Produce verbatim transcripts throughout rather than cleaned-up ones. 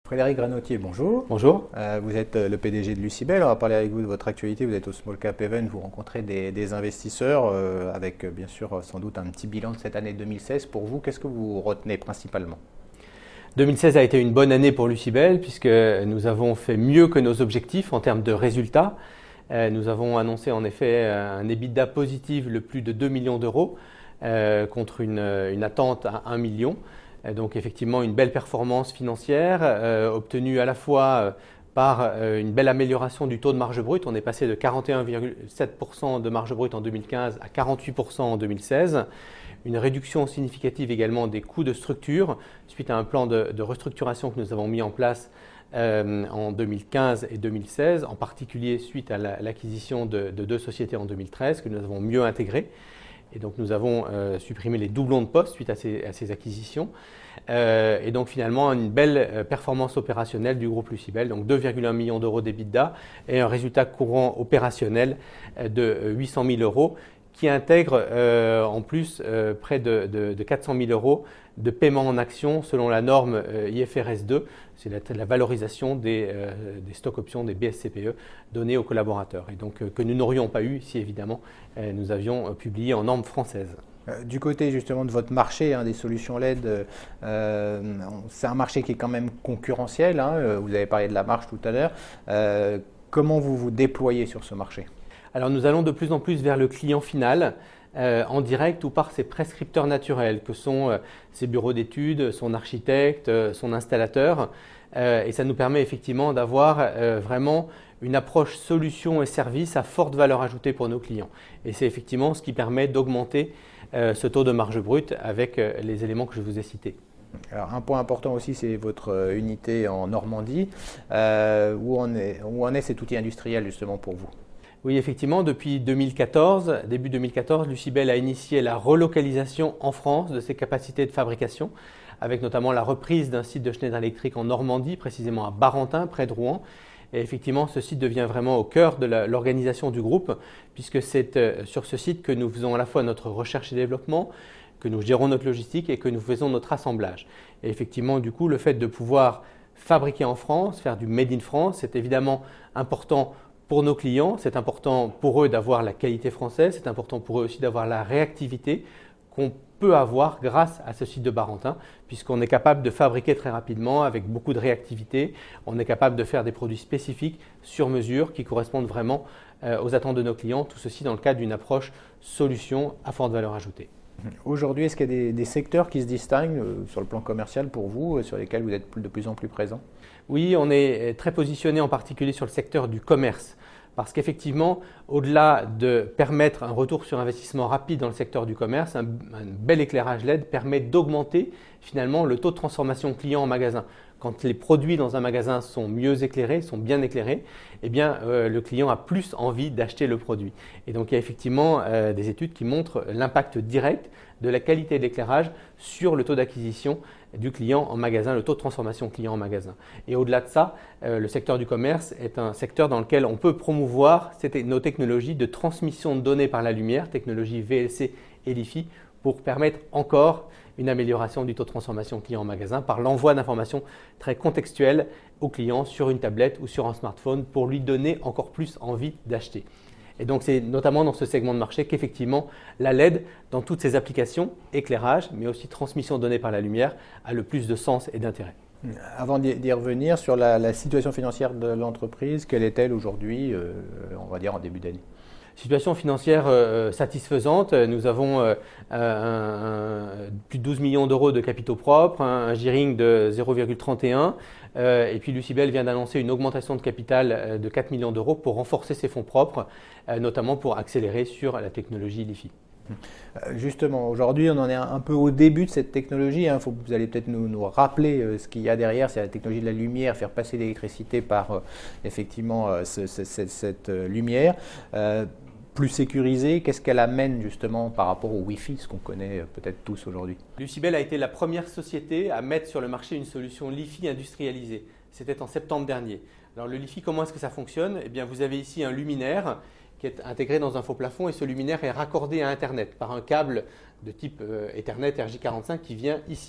Frédéric Granotier, bonjour. Bonjour. Euh, vous êtes le P D G de Lucibel. On va parler avec vous de votre actualité. Vous êtes au Small Cap Event, vous rencontrez des, des investisseurs euh, avec bien sûr sans doute un petit bilan de cette année deux mille seize. Pour vous, qu'est-ce que vous retenez principalement ? deux mille seize a été une bonne année pour Lucibel puisque nous avons fait mieux que nos objectifs en termes de résultats. Euh, nous avons annoncé en effet un EBITDA positif de plus de deux millions d'euros euh, contre une, une attente à un million. Donc effectivement une belle performance financière euh, obtenue à la fois euh, par euh, une belle amélioration du taux de marge brute. On est passé de quarante et un virgule sept pour cent de marge brute en deux mille quinze à quarante-huit pour cent en deux mille seize. Une réduction significative également des coûts de structure suite à un plan de, de restructuration que nous avons mis en place euh, en deux mille quinze et deux mille seize, en particulier suite à la, l'acquisition de, de deux sociétés en deux mille treize que nous avons mieux intégrées. Et donc nous avons euh, supprimé les doublons de postes suite à ces, à ces acquisitions. Euh, et donc finalement une belle euh, performance opérationnelle du groupe Lucibel, donc deux virgule un millions d'euros d'EBITDA et un résultat courant opérationnel euh, de huit cent mille euros qui intègre euh, en plus euh, près de, de, de quatre cent mille euros de paiement en actions selon la norme euh, I F R S deux, c'est la, la valorisation des, euh, des stocks options, des B S C P E donnés aux collaborateurs et donc euh, que nous n'aurions pas eu si évidemment euh, nous avions euh, publié en norme française. Du côté justement de votre marché, hein, des solutions L E D, euh, c'est un marché qui est quand même concurrentiel, hein, vous avez parlé de la marge tout à l'heure. Euh, comment vous vous déployez sur ce marché ? Alors nous allons de plus en plus vers le client final, euh, en direct ou par ses prescripteurs naturels, que sont euh, ses bureaux d'études, son architecte, euh, son installateur. Euh, et ça nous permet effectivement d'avoir euh, vraiment une approche solution et service à forte valeur ajoutée pour nos clients. Et c'est effectivement ce qui permet d'augmenter euh, ce taux de marge brute avec euh, les éléments que je vous ai cités. Alors, un point important aussi, c'est votre unité en Normandie. Euh, où, en est, où en est cet outil industriel justement pour vous ? Oui, effectivement, depuis deux mille quatorze, début deux mille quatorze, Lucibel a initié la relocalisation en France de ses capacités de fabrication, avec notamment la reprise d'un site de Schneider Electric en Normandie, précisément à Barentin, près de Rouen. Et effectivement, ce site devient vraiment au cœur de la, l'organisation du groupe, puisque c'est euh, sur ce site que nous faisons à la fois notre recherche et développement, que nous gérons notre logistique et que nous faisons notre assemblage. Et effectivement, du coup, le fait de pouvoir fabriquer en France, faire du Made in France, c'est évidemment important pour nos clients, c'est important pour eux d'avoir la qualité française, c'est important pour eux aussi d'avoir la réactivité qu'on peut avoir grâce à ce site de Barentin, puisqu'on est capable de fabriquer très rapidement avec beaucoup de réactivité, on est capable de faire des produits spécifiques sur mesure qui correspondent vraiment euh, aux attentes de nos clients, tout ceci dans le cadre d'une approche solution à forte valeur ajoutée. Aujourd'hui, est-ce qu'il y a des, des secteurs qui se distinguent euh, sur le plan commercial pour vous, euh, sur lesquels vous êtes de plus en plus présent ? Oui, on est très positionné en particulier sur le secteur du commerce. Parce qu'effectivement, au-delà de permettre un retour sur investissement rapide dans le secteur du commerce, un, un bel éclairage L E D permet d'augmenter finalement le taux de transformation client en magasin. Quand les produits dans un magasin sont mieux éclairés, sont bien éclairés, eh bien, euh, le client a plus envie d'acheter le produit. Et donc, il y a effectivement euh, des études qui montrent l'impact direct de la qualité de l'éclairage sur le taux d'acquisition du client en magasin, le taux de transformation client en magasin. Et au-delà de ça, euh, le secteur du commerce est un secteur dans lequel on peut promouvoir nos technologies de transmission de données par la lumière, technologie V L C et Li-Fi, pour permettre encore une amélioration du taux de transformation client en magasin par l'envoi d'informations très contextuelles au client sur une tablette ou sur un smartphone pour lui donner encore plus envie d'acheter. Et donc, c'est notamment dans ce segment de marché qu'effectivement, la L E D, dans toutes ses applications, éclairage, mais aussi transmission de données par la lumière, a le plus de sens et d'intérêt. Avant d'y revenir, sur la, la situation financière de l'entreprise, quelle est-elle aujourd'hui, euh, on va dire en début d'année ? Situation financière euh, satisfaisante. Nous avons euh, un, un, plus de douze millions d'euros de capitaux propres, un, un gearing de zéro virgule trente et un. Euh, et puis Lucibel vient d'annoncer une augmentation de capital euh, de quatre millions d'euros pour renforcer ses fonds propres, euh, notamment pour accélérer sur la technologie Li-Fi. Justement, aujourd'hui, on en est un peu au début de cette technologie. Hein. Faut, vous allez peut-être nous, nous rappeler euh, ce qu'il y a derrière, c'est la technologie de la lumière, faire passer l'électricité par euh, effectivement euh, ce, ce, cette, cette euh, lumière. Euh, plus sécurisée, qu'est-ce qu'elle amène justement par rapport au Wi-Fi, ce qu'on connaît peut-être tous aujourd'hui ? Lucibel a été la première société à mettre sur le marché une solution Li-Fi industrialisée. C'était en septembre dernier. Alors le Li-Fi, comment est-ce que ça fonctionne ? Eh bien, vous avez ici un luminaire qui est intégré dans un faux plafond et ce luminaire est raccordé à Internet par un câble de type euh, Ethernet R J quarante-cinq qui vient ici.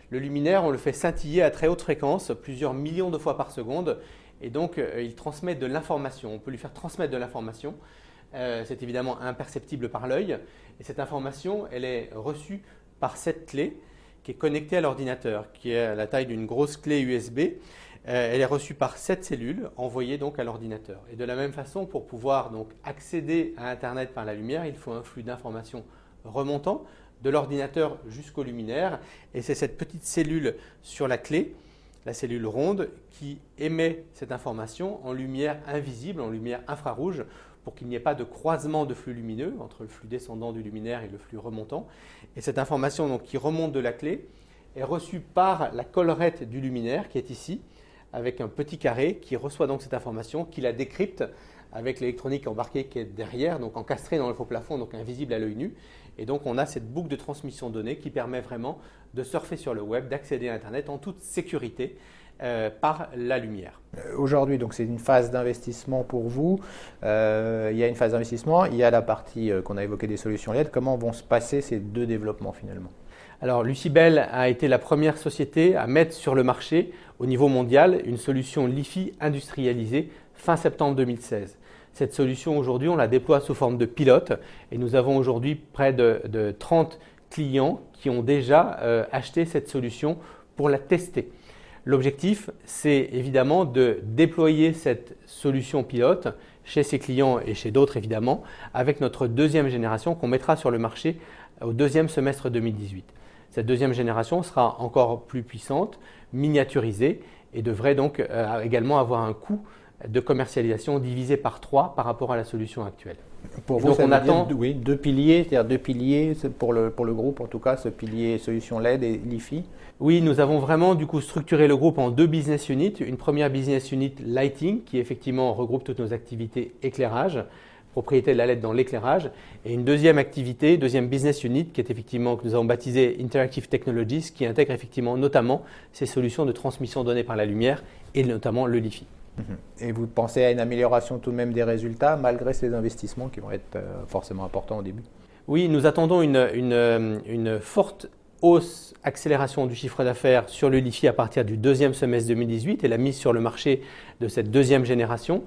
Le luminaire, on le fait scintiller à très haute fréquence, plusieurs millions de fois par seconde, et donc euh, il transmet de l'information. On peut lui faire transmettre de l'information. Euh, c'est évidemment imperceptible par l'œil, et cette information, elle est reçue par cette clé qui est connectée à l'ordinateur, qui est à la taille d'une grosse clé U S B. Euh, elle est reçue par cette cellule, envoyée donc à l'ordinateur. Et de la même façon, pour pouvoir donc accéder à Internet par la lumière, il faut un flux d'informations remontant de l'ordinateur jusqu'au luminaire. Et c'est cette petite cellule sur la clé, la cellule ronde, qui émet cette information en lumière invisible, en lumière infrarouge, pour qu'il n'y ait pas de croisement de flux lumineux entre le flux descendant du luminaire et le flux remontant. Et cette information donc, qui remonte de la clé est reçue par la collerette du luminaire qui est ici, avec un petit carré qui reçoit donc cette information, qui la décrypte avec l'électronique embarquée qui est derrière, donc encastrée dans le faux plafond, donc invisible à l'œil nu. Et donc on a cette boucle de transmission de données qui permet vraiment de surfer sur le web, d'accéder à Internet en toute sécurité euh, par la lumière. Aujourd'hui, donc c'est une phase d'investissement pour vous. Euh, il y a une phase d'investissement, il y a la partie euh, qu'on a évoquée des solutions L E D. Comment vont se passer ces deux développements finalement ? Alors, Lucibel a été la première société à mettre sur le marché au niveau mondial une solution Li-Fi industrialisée fin septembre deux mille seize. Cette solution aujourd'hui, on la déploie sous forme de pilote et nous avons aujourd'hui près de, de trente clients qui ont déjà euh, acheté cette solution pour la tester. L'objectif, c'est évidemment de déployer cette solution pilote chez ces clients et chez d'autres évidemment avec notre deuxième génération qu'on mettra sur le marché au deuxième semestre deux mille dix-huit. Cette deuxième génération sera encore plus puissante, miniaturisée et devrait donc euh, également avoir un coût de commercialisation divisé par trois par rapport à la solution actuelle. Pour vous, donc, on attend oui, deux piliers, c'est-à-dire deux piliers pour le, pour le groupe en tout cas, ce pilier solution L E D et Li-Fi. Oui, nous avons vraiment du coup structuré le groupe en deux business units. Une première business unit Lighting qui effectivement regroupe toutes nos activités éclairage, propriété de la L E D dans l'éclairage, et une deuxième activité, deuxième business unit qui est effectivement que nous avons baptisé Interactive Technologies, qui intègre effectivement notamment ces solutions de transmission de données par la lumière et notamment le Li-Fi. Et vous pensez à une amélioration tout de même des résultats malgré ces investissements qui vont être forcément importants au début? Oui, nous attendons une, une, une forte hausse, accélération du chiffre d'affaires sur le Li-Fi à partir du deuxième semestre deux mille dix-huit et la mise sur le marché de cette deuxième génération.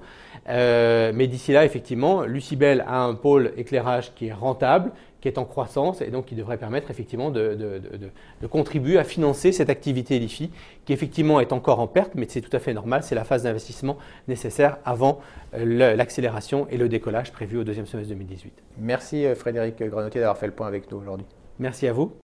Euh, mais d'ici là, effectivement, Lucibel a un pôle éclairage qui est rentable, qui est en croissance et donc qui devrait permettre effectivement de, de, de, de contribuer à financer cette activité Li-Fi qui effectivement est encore en perte, mais c'est tout à fait normal, c'est la phase d'investissement nécessaire avant l'accélération et le décollage prévu au deuxième semestre deux mille dix-huit. Merci Frédéric Grenotier d'avoir fait le point avec nous aujourd'hui. Merci à vous.